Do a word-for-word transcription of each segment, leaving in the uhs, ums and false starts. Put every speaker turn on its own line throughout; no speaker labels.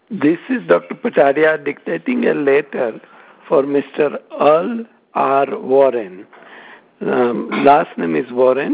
This is Doctor Pacharia dictating a letter for Mister Earl R. Warren. Um, last name is Warren.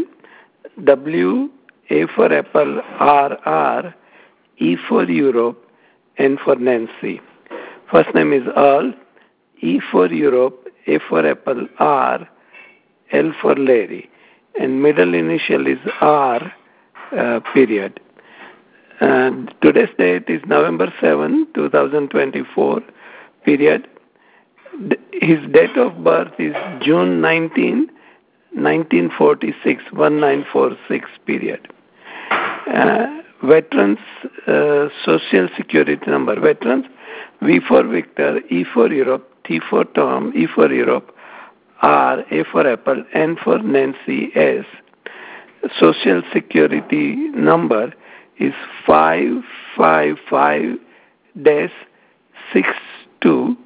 W, A for Apple, R, R, E for Europe, N for Nancy. First name is Earl, E for Europe, A for Apple, R, L for Larry. And middle initial is R, uh, period. And today's date is November seventh, twenty twenty-four, period. His date of birth is June nineteenth, nineteen forty-six, nineteen forty-six, period. Uh, veterans uh, Social Security number. Veterans, V for Victor, E for Europe, T for Tom, E for Europe, R, A for Apple, N for Nancy, S. Social Security number is five five five six two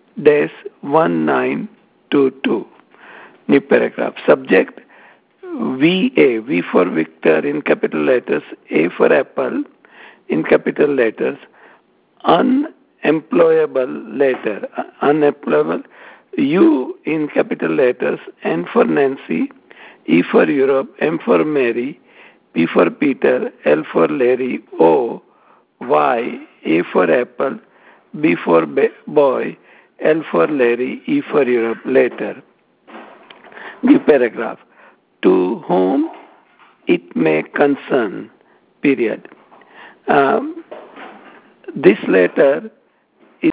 one nine two two. New paragraph. Subject V A, V for Victor in capital letters, A for Apple in capital letters, unemployable letter, unemployable, U in capital letters, N for Nancy, E for Europe, M for Mary, P for Peter, L for Larry, O, Y, A for Apple, B for boy, L for Larry, E for Europe, letter. New paragraph. To whom it may concern, period. Um, this letter is,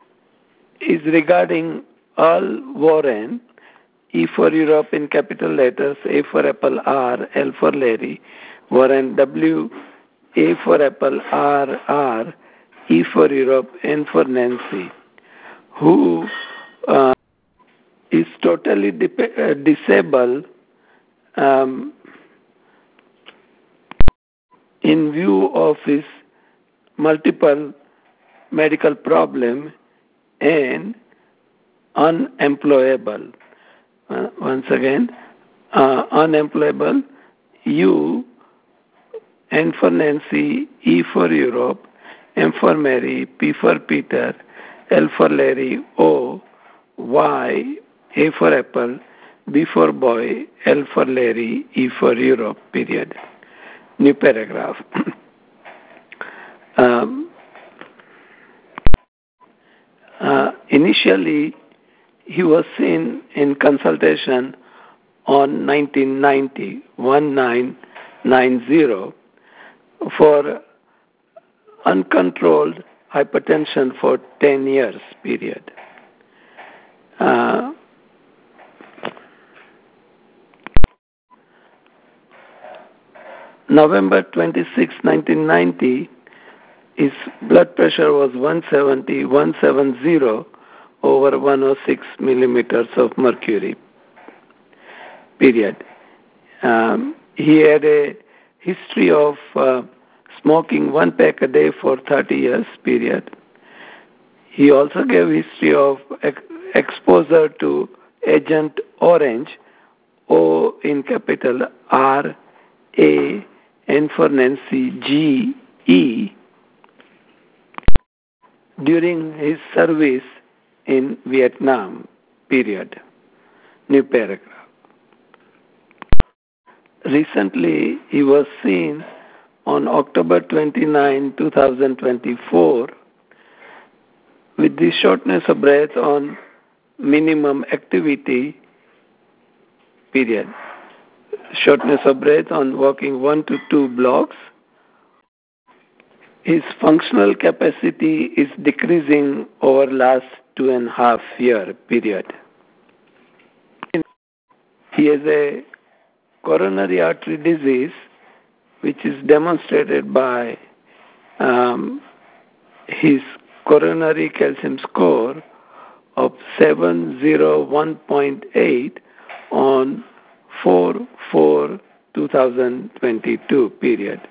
is regarding Earl Warren, E for Europe in capital letters, A for Apple, R, L for Larry, Warren, W, A for Apple, R, R, E for Europe, N for Nancy, who uh, is totally dip- uh, disabled um, in view of his multiple medical problem and unemployable. Uh, once again, uh, unemployable, U, N for Nancy, E for Europe, M for Mary, P for Peter, L for Larry, O, Y, A for Apple, B for boy, L for Larry, E for Europe, period. New paragraph. um, uh, initially, he was seen in consultation on nineteen ninety, nineteen ninety, for uncontrolled hypertension for ten years, period. Uh, November twenty-sixth, nineteen ninety, his blood pressure was one seventy, one seventy over one hundred six millimeters of mercury, period. Um, he had a history of uh, smoking one pack a day for thirty years, period. He also gave history of ex- exposure to Agent Orange, O in capital, R, A, N for Nancy, G, E, during his service in Vietnam, period. New paragraph. Recently, he was seen on October twenty-ninth, twenty twenty-four, with the shortness of breath on minimum activity, period. Shortness of breath on walking one to two blocks. His functional capacity is decreasing over last two and a half year period. He has a coronary artery disease, which is demonstrated by um, his coronary calcium score of seven oh one point eight on four four twenty twenty-two, period.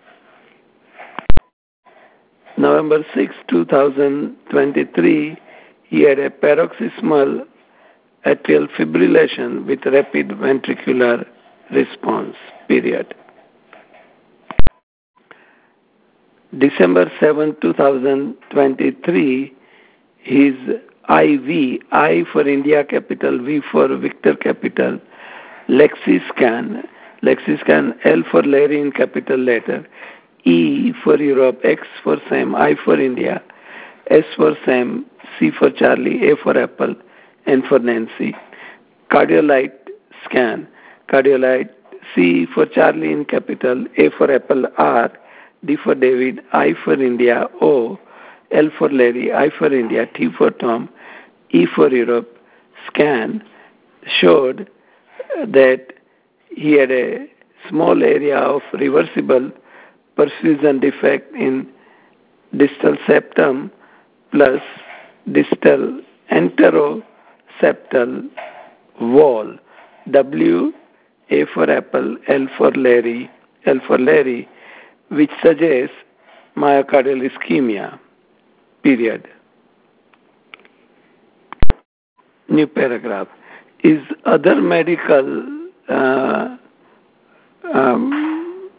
November sixth, twenty twenty-three, he had a paroxysmal atrial fibrillation with rapid ventricular response, period. December seventh, two thousand twenty-three, his I V, I for India capital, V for Victor capital, Lexiscan, Lexiscan, L for Larry in capital letter, E for Europe, X for Sam, I for India, S for Sam, C for Charlie, A for Apple, N for Nancy. Cardiolite scan, Cardiolite, C for Charlie in capital, A for Apple, R, D for David, I for India, O, L for Larry, I for India, T for Tom, E for Europe. Scan showed that he had a small area of reversible perfusion defect in distal septum plus distal enteroseptal wall. W, A for Apple, L for Larry, L for Larry, which suggests myocardial ischemia, period. New paragraph. Is other medical uh, um,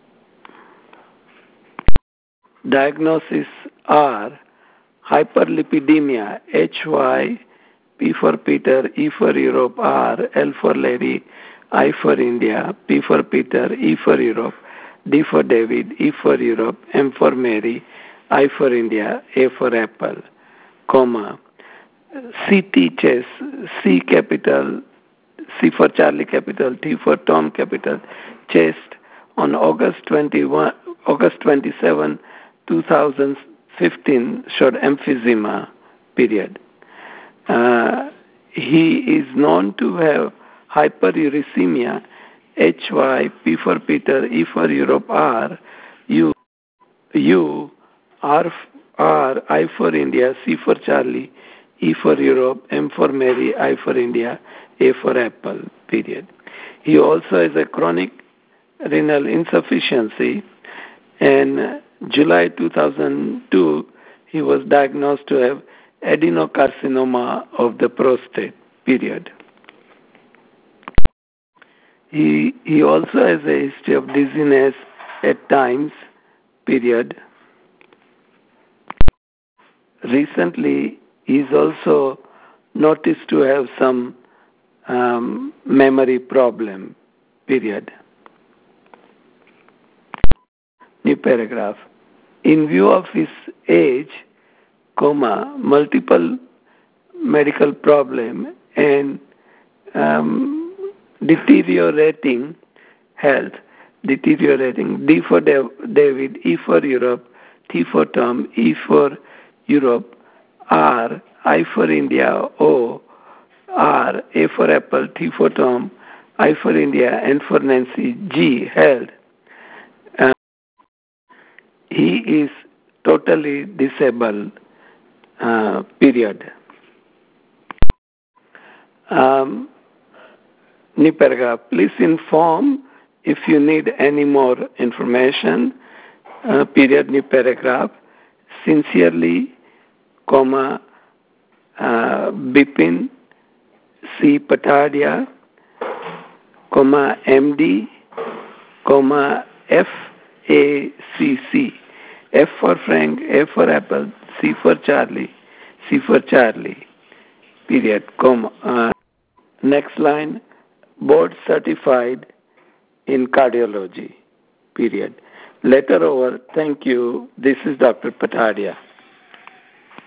diagnosis are hyperlipidemia, H Y, P for Peter, E for Europe, R, L for Larry, I for India, P for Peter, E for Europe, D for David, E for Europe, M for Mary, I for India, A for Apple, comma, C T chest, C capital, C for Charlie capital, T for Tom capital, chest on August twenty-first, August twenty-seventh, two thousand fifteen showed emphysema, period. Uh, he is known to have hyperuricemia, H Y, P for Peter, E for Europe, R, U, U, R, R, I for India, C for Charlie, E for Europe, M for Mary, I for India, A for Apple, period. He also has a chronic renal insufficiency, and July two thousand two, he was diagnosed to have adenocarcinoma of the prostate, period. He, he also has a history of dizziness at times, period. Recently, he is also noticed to have some um, memory problem, period. New paragraph. In view of his age, comma, multiple medical problem and um, deteriorating health, deteriorating, D for David, E for Europe, T for Tom, E for Europe, R, I for India, O, R, A for Apple, T for Tom, I for India, N for Nancy, G, health. Uh, he is totally disabled, uh, period. Um, new paragraph. Please inform if you need any more information, uh, period, new paragraph. Sincerely, comma, uh, Bipin C. Patadia, comma, M D, comma, F A C C. F for Frank, A for Apple, C for Charlie, C for Charlie, period, comma. Uh, next line, board certified in cardiology, period. Letter over. Thank you. This is Doctor Patadia.